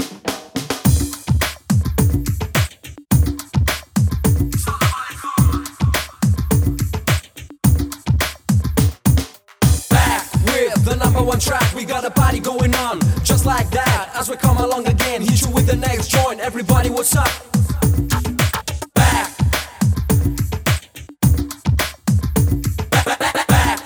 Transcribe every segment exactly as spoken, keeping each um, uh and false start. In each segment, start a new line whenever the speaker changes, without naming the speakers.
The number one track, we got a party going on. Just like that, as we come along again, hit you with the next joint. Everybody, what's up? Back. Back, back, back.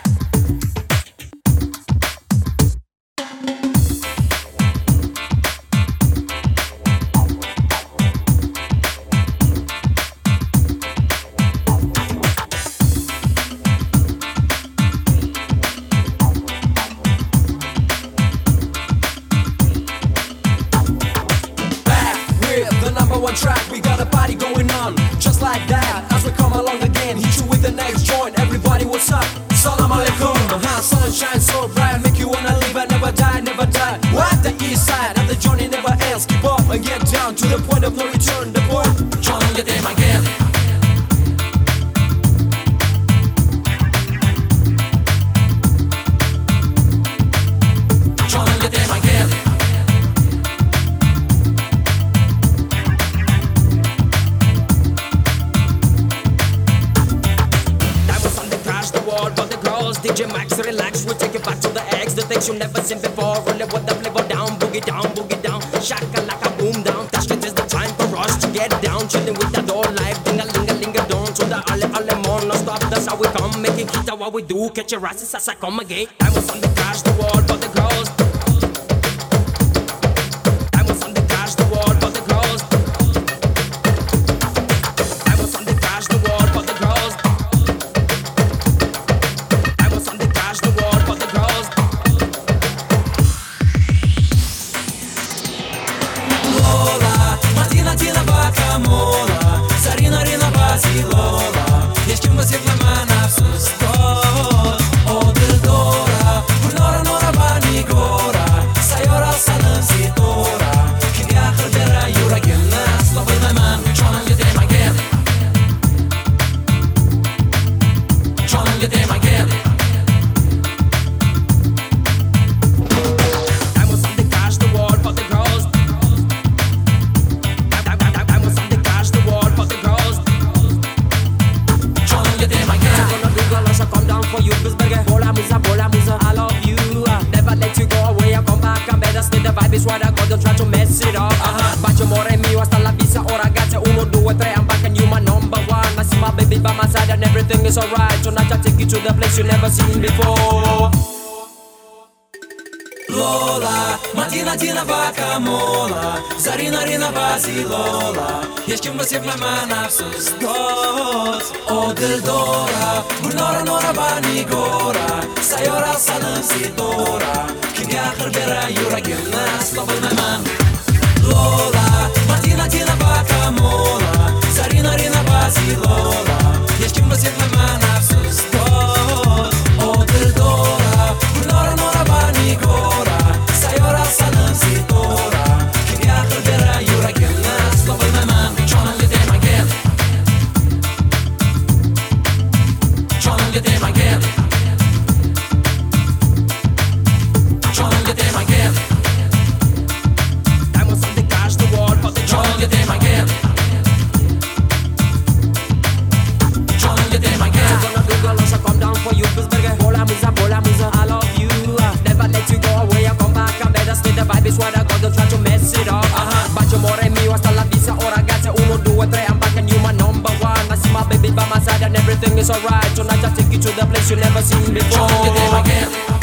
One track, we got a party going on. Just like that, as we come along again, hit you with the next joint. Everybody, what's up? Salam alaikum. Uh-huh. Sun shines so bright, make you wanna live and never die, never die. What? The east side of the journey never ends. Keep up and get down to the point of no return. The point, John, get them again. John, get them again.
D J Max, relax, we'll take you back to the X. The things you've never seen before. Roll it with the flavor down, boogie down, boogie down. Shaka like a boom down. Tashkent is the time for us to get down. Chilling with the door life, ding a ling a ling a don. To the alle alle more, no stop, that's how we come. Making kita what we do, catch your asses as I come again. I was on the crash the wall, but the girls. I was on the crash the wall, but the girls. I was on the crash the wall, but the girls.
Mola, Sarina Rina Basilola, ești un văzit la mana sus tot. O dildora, Nora Nora Banigora, Sayora Salansitora, Kiria Hrbera Yura Gilna, Sloboj my man, John get them again. John get them again.
I was on the cash the wall for the girls. For you, Bisberger, Bola Musa, Bola Musa, I love you. Uh, never let you go away, I come back, I'm better. Stay the vibe is what I got, don't try to mess it up. Uh-huh. Bacio more mio, hasta la visa, oh ragazzi, uno, due, tre, I'm back and you my number one. I see my baby by my side and everything is alright. Tonight I'll take you to the place you never seen before.
Lola, Matina Tina Vaca Mola, Zarina Rina Basilola, ești un văzit la mana sus tot. O dildora, Nora Nora Banigora, Sayora Salansitora, Kiria Hrbera Yura Gilna, Sloboj my man. Lola, Matina Tina Vaca Mola, Zarina Rina Basilola, ești un văzit la mana sus tot. O dildora, Nora Nora Banigora, Sayora Salansitora, Kiria Hrbera Yura Gilna, Sloboj my man. John get them again. John get them again. John get them again.
I was on the cash the wall for the
John get them again. John get them again.
I'm gonna do girls, I come down for you, Bisberger. Bola Musa, Bola Musa, I love you. Uh, never let you go away, I come back, I'm better. Stay the vibe is what I got, don't try to mess it up. Uh-huh. Bacio more mio, hasta la visa, oh ragazzi, uno, due, tre, I'm back and you my number one. I see my baby by my side and everything is alright. Tonight I'll take you to the place you never seen before.
John get them again.